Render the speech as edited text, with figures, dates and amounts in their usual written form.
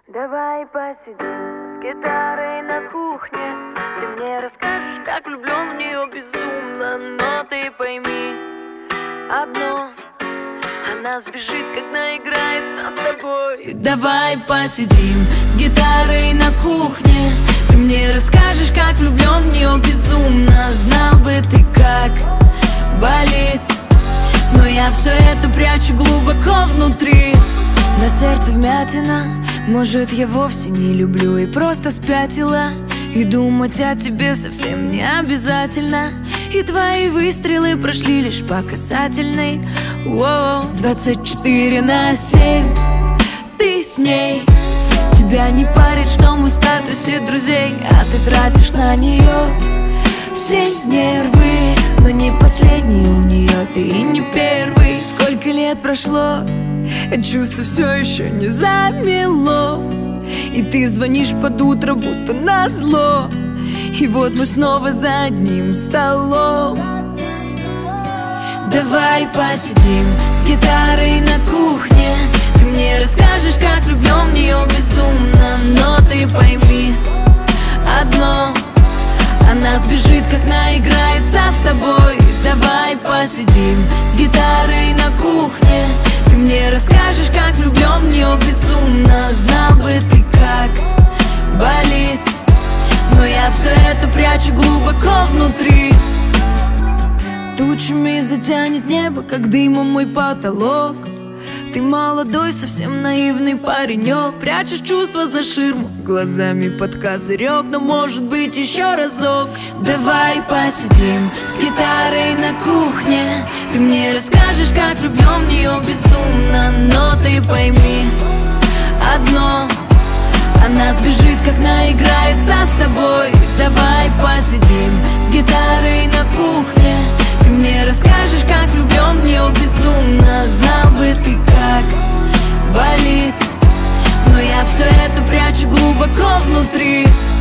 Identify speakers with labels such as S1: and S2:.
S1: Давай посидим с гитарой на кухне. Ты мне расскажешь, как влюблен в нее безумно. Но ты пойми одно: она сбежит, как наиграется с тобой.
S2: Давай посидим с гитарой на кухне. Ты мне расскажешь, как влюблен в нее безумно. Знал бы ты, как болит, но я все это прячу глубоко внутри. На сердце вмятина, может, я вовсе не люблю и просто спятила. И думать о тебе совсем не обязательно. И твои выстрелы прошли лишь по касательной. 24/7 ты с ней. Тебя не парит, что мы в статусе друзей, а ты тратишь на нее все нервы. Но не последний у нее, ты и не первый. Сколько лет прошло, чувство все еще не замело. И ты звонишь под утро, будто назло. И вот мы снова за одним столом. Давай посидим с гитарой на кухне. Ты мне расскажешь, как влюблен в нее безумно. Но ты пойми одно: она сбежит, как наиграется с тобой. Давай посидим с гитарой на кухне. Ты мне расскажешь, как влюблен в нее безумно. Знал бы ты, как болит, но я все это прячу глубоко внутри. Тучами затянет небо, как дымом мой потолок. Ты молодой, совсем наивный паренек. Прячешь чувства за ширму, глазами под козырек. Но может быть еще разок. Давай посидим с гитарой на кухне. Ты мне расскажешь, как влюблен в нее безумно. Но ты пойми одно: она сбежит, как наиграется с тобой. Давай посидим с гитарой на кухне. Ты мне расскажешь, как влюблен в нее безумно. Знал бы ты, как болит, но я все это прячу глубоко внутри.